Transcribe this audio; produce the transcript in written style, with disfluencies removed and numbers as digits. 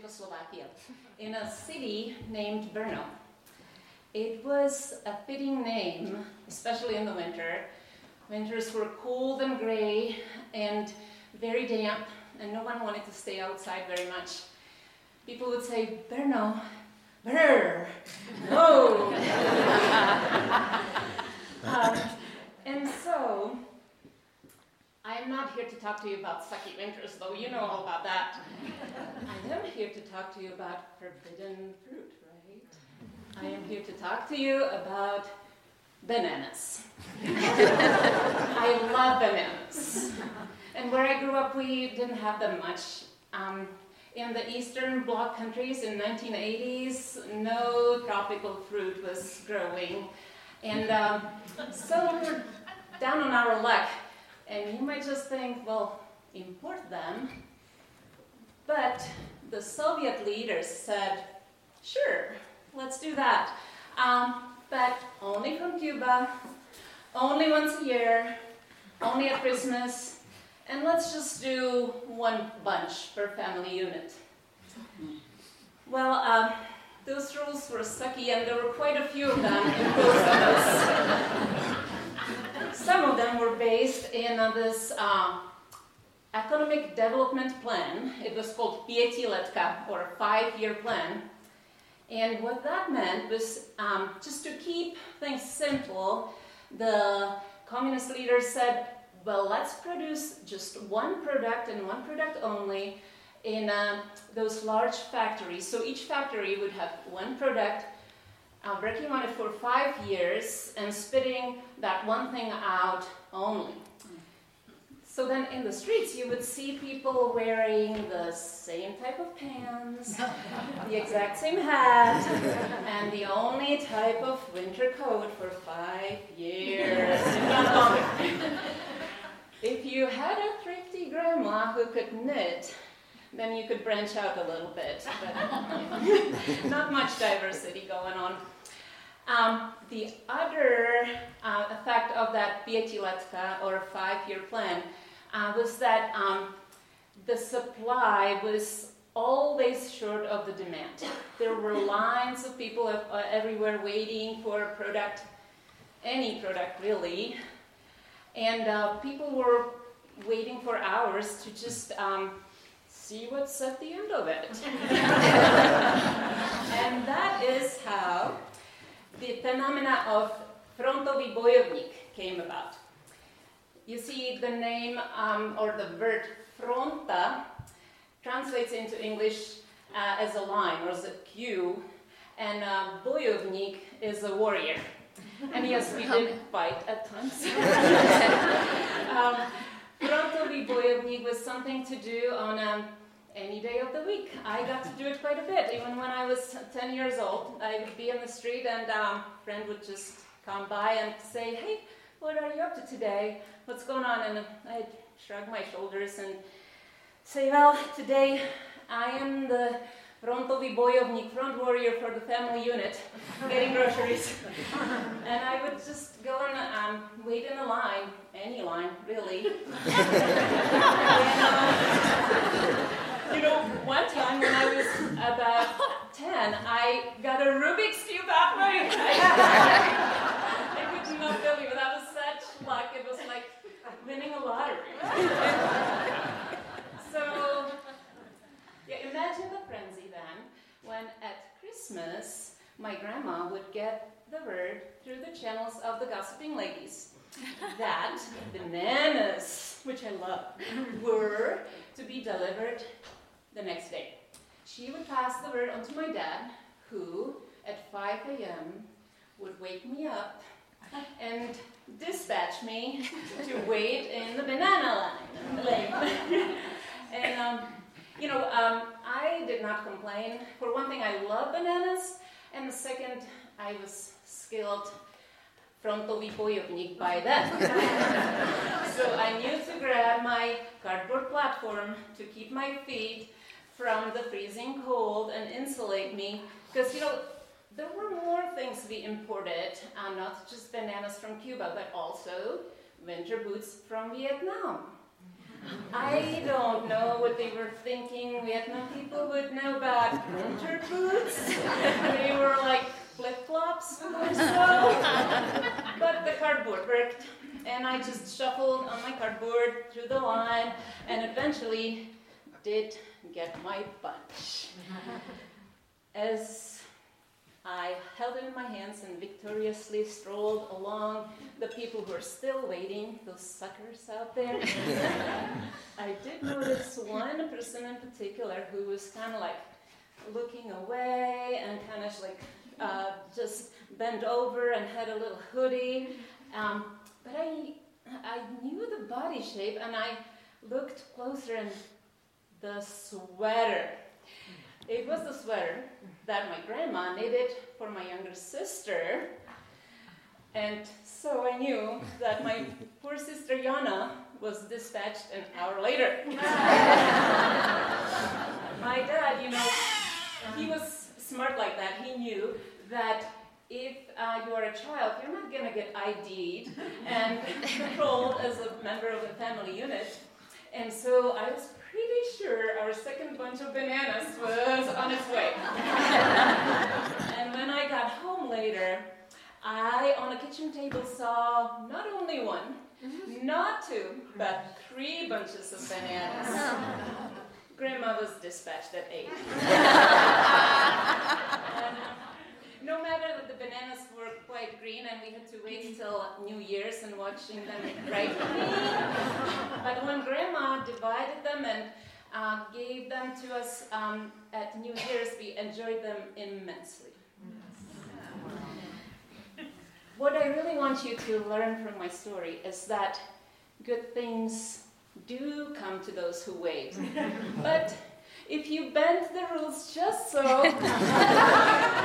Czechoslovakia, in a city named Brno. It was a fitting name, especially in the winter. Winters were cold and gray and very damp, and no one wanted to stay outside very much. People would say, Brno, brr, no. And so, I'm not here to talk to you about sucky winters, though you know all about that. I am here to talk to you about forbidden fruit, right? I am here to talk to you about bananas. I love bananas. And where I grew up, we didn't have them much. In the Eastern Bloc countries in 1980s, no tropical fruit was growing. And so we were down on our luck. And you might just think, well, import them. But the Soviet leaders said, sure, let's do that. But only from Cuba, only once a year, only at Christmas, and let's just do one bunch per family unit. Well, those rules were sucky, and there were quite a few of them imposed on us. Some of them were based in this economic development plan. It was called Pětiletka, or a 5-year plan. And what that meant was just to keep things simple, the communist leaders said, well, let's produce just one product and one product only in those large factories. So each factory would have one product, working on it for 5 years and spitting that one thing out only. So then in the streets you would see people wearing the same type of pants, the exact same hat, and the only type of winter coat for 5 years, not longer. If you had a thrifty grandma who could knit, then you could branch out a little bit, but not much diversity going on. The other effect of that Pětiletka, or 5-year plan, was that the supply was always short of the demand. There were lines of people everywhere waiting for a product, any product really, and people were waiting for hours to just see what's at the end of it. And that is how the phenomena of frontový bojovník came about. You see, the name or the word fronta translates into English as a line or as a queue, and bojovník is a warrior. And yes, we did fight at times. Frontový bojovník was something to do on any day of the week. I got to do it quite a bit. Even when I was 10 years old, I would be in the street and a friend would just come by and say, hey, what are you up to today? What's going on? And I'd shrug my shoulders and say, well, today I am the frontový bojovník, front warrior for the family unit, getting groceries. And I would just go and wait in a line, any line, really. And, one time when I was about 10, I got a Rubik's Cube that way. I could not believe it. That was such luck. It was like winning a lottery. So, yeah, imagine the frenzy then when at Christmas my grandma would get the word through the channels of the gossiping ladies that bananas, which I love, were to be delivered the next day. She would pass the word on to my dad, who at 5 a.m. would wake me up and dispatch me to wait in the banana lane. And, I did not complain. For one thing, I love bananas, and the second, I was skilled frontový bojovník by then. So I knew to grab my cardboard platform to keep my feet from the freezing cold and insulate me, because, there were more things we imported, not just bananas from Cuba, but also winter boots from Vietnam. I don't know what they were thinking. Vietnam people would know about winter boots. They were like flip-flops or so. But the cardboard worked, and I just shuffled on my cardboard through the line, and eventually did get my bunch. As I held it in my hands and victoriously strolled along the people who are still waiting, those suckers out there. I did notice one person in particular who was kind of like looking away and kind of like just bent over and had a little hoodie. But I knew the body shape, and I looked closer, and the sweater. It was the sweater that my grandma knitted for my younger sister. And so I knew that my poor sister Jana was dispatched an hour later. My dad, he was smart like that. He knew that if you are a child, you're not going to get ID'd and controlled as a member of a family unit. And so I was pretty sure our second bunch of bananas was on its way. And when I got home later, I, on a kitchen table, saw not only one, not two, but 3 bunches of bananas. Grandma was dispatched at 8. And no matter that the bananas were quite green and we had to wait till New Year's and watching them ripen, but when Grandma divided them and gave them to us at New Year's, we enjoyed them immensely. What I really want you to learn from my story is that good things do come to those who wait. But if you bend the rules just so,